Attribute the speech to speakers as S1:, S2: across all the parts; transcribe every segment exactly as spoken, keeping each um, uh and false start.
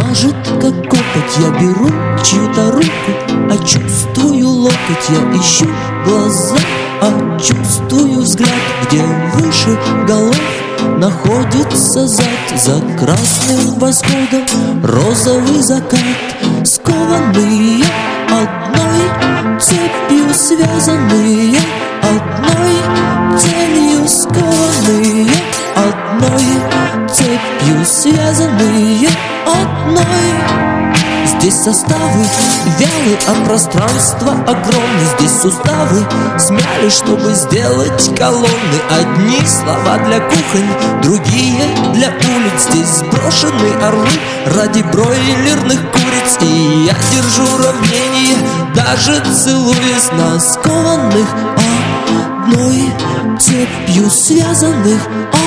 S1: мажет, как копоть. Я беру чью-то руку, а чувствую локоть. Я ищу глаза, а чувствую взгляд. Где выше голов находится зад. За красным восходом розовый закат. Скованные одной цепью, связанные одной целью. Скованные одной цепью, связанные одной. Здесь составы вялы, а пространство огромное. Здесь суставы смяли, чтобы сделать колонны. Одни слова для кухонь, другие для улиц. Здесь сброшены орлы ради бройлерных куриц. И я держу равнение, даже целуясь на скованных одной цепью, связанных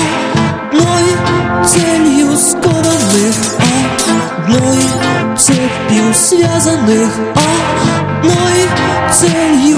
S1: одной целью. Скованных одной цепью, связанных одной целью.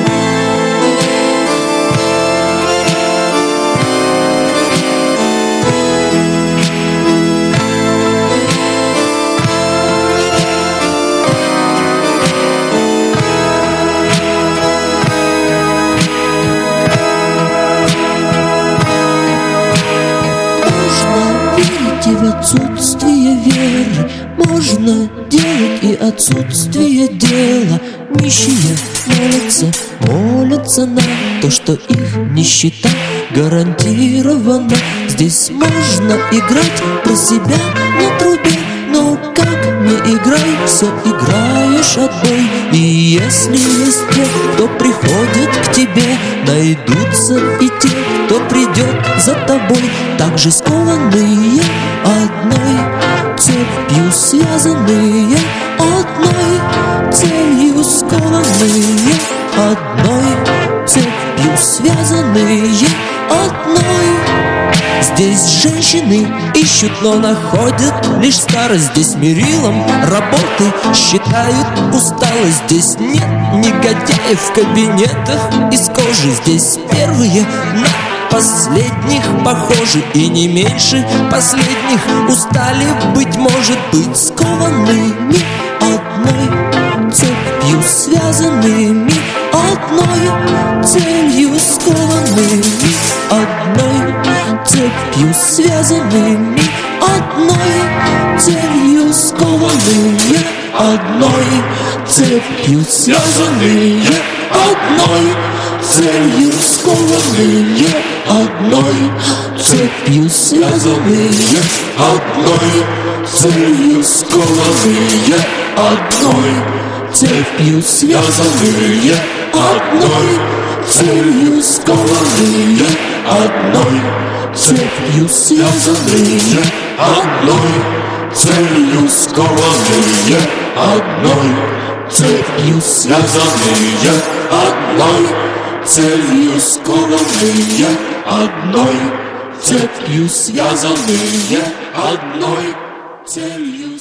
S1: В отсутствие веры можно делать и отсутствие дела. Нищие молятся, молятся на то, что их нищета гарантирована. Здесь можно играть про себя на трубе, но как не играй, все играешь отбой. И если есть те, кто приходит к тебе, найдутся и те, кто придет за тобой. Также скованные одной цепью, связанные одной целью. Скованные одной цепью, связанные одной. Здесь женщины ищут, но находят лишь старость. Здесь мерилом работы считают усталость. Здесь нет негодяев в кабинетах из кожи. Здесь первые на последних похожи, и не меньше последних устали, быть может, быть скованными одной цепью, связанными одной целью. Скованными одной цепью, связанными одной целью. Скованные одной цепью, связанные одной целью. Скованные одной цепью, связанные одной целью. Скованные одной цепью, связанные одной целью. Скованные одной цепью, связанные одной целью. Скованные одной цепью, связанные одной целью. Скованные одной цепью, связанные одной целью.